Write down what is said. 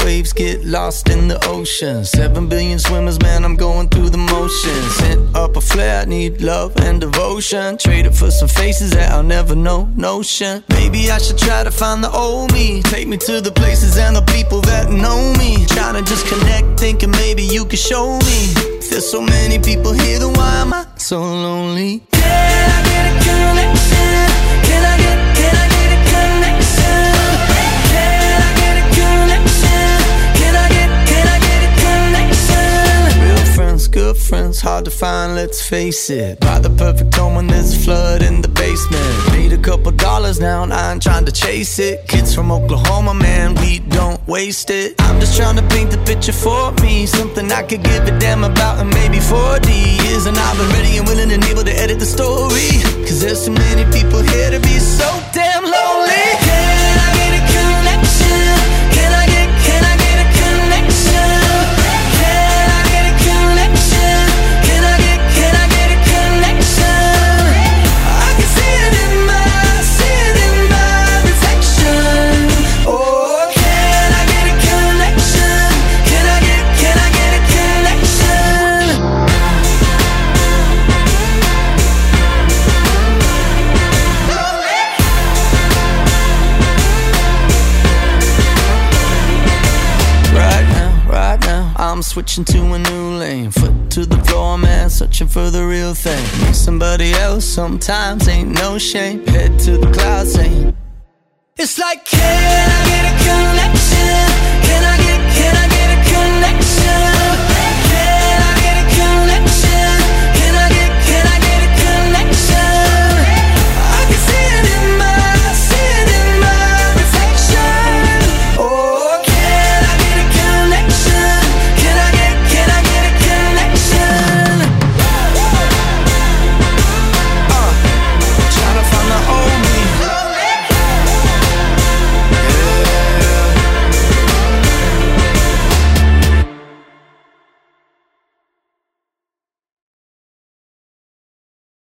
waves get lost in the ocean. 7 billion swimmers, man, I'm going through the motions. Sent up a flare, I need love and devotion. Trade it for some faces that I'll never know, notion. Maybe I should try to find the old me. Take me to the places and the people that know me. Trying to just connect, thinking maybe you could show me. There's so many people here, then why am I so lonely? Can I get a connection? Can I get a connection? Can I get a connection? Can I get a connection? Real friends, good friends, hard to find, let's face it. Buy the perfect home when there's a flood in the basement. Made a couple dollars now and I ain't trying to chase it. Kids from Oklahoma, man, we don't waste it. I'm just trying to paint the picture for me. Something I could give a damn about in maybe 40 years. And I've been ready and willing and able to edit the story. Cause there's so many people here to be so damn lonely. Can I get a connection? Can I get a connection? Can I get a connection? Can I get a connection? I can see it in my reflection. Oh, can I get a connection? Can I get a connection? Right now, I'm switching to a new lane. Foot to the floor, man, searching for the real thing. Need somebody else, sometimes ain't no shame. Head to the clouds, saying it's like, can I get a connection?